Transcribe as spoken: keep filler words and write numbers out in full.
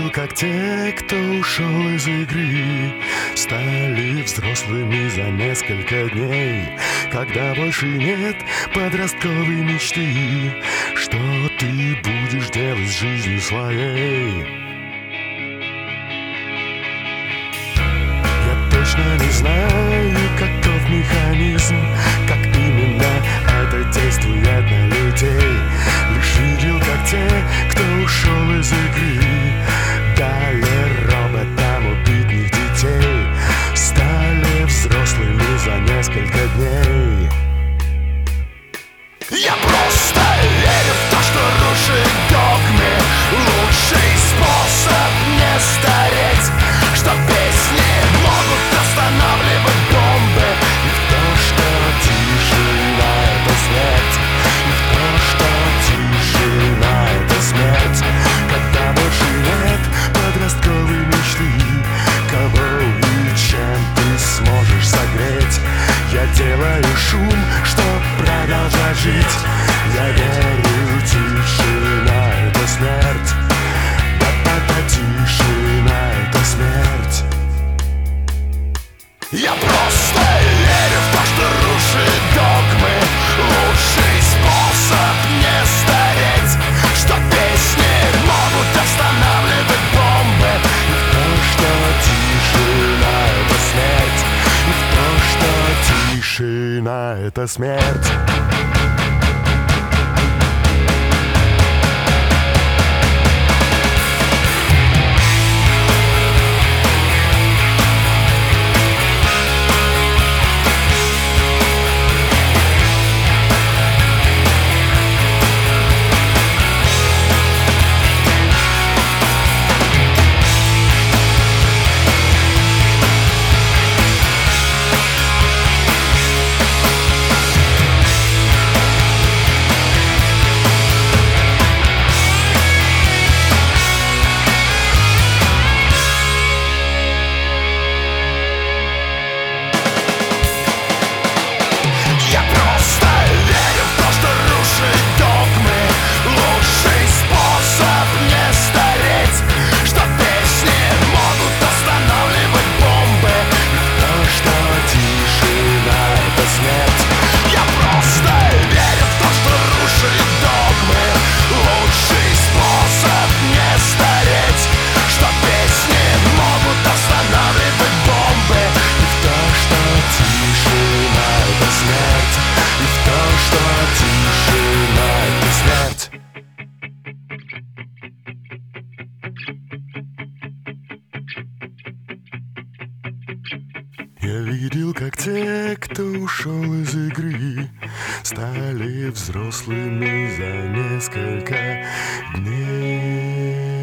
видел, как те, кто ушел из игры, стали взрослыми за несколько дней, когда больше нет подростковой мечты. Что ты будешь делать с жизнью своей? Я точно не знаю, каков механизм, как именно это действует на людей. Лишь видел, как те, кто ушел из игры, дали роботам убить них детей, стали взрослыми за несколько дней. Я просто верю в то, что рушит догмы лучший способ не стареть, что песни могут останавливать бомбы, и в то, что тишина — это смерть, и в то, что тишина — это смерть. Когда больше нет подростковой мечты, кого и чем ты сможешь согреть? Я делаю шум, чтоб продолжать жить. Я верю, тишина — это смерть. Да-да-да, тишина — это смерть. Я просто верю в то, что рушит догмы лучший способ не стареть, что песни могут останавливать бомбы, и в то, что тишина — это смерть, и в то, что тишина — это смерть. Я видел, как те, кто ушел из игры, стали взрослыми за несколько дней.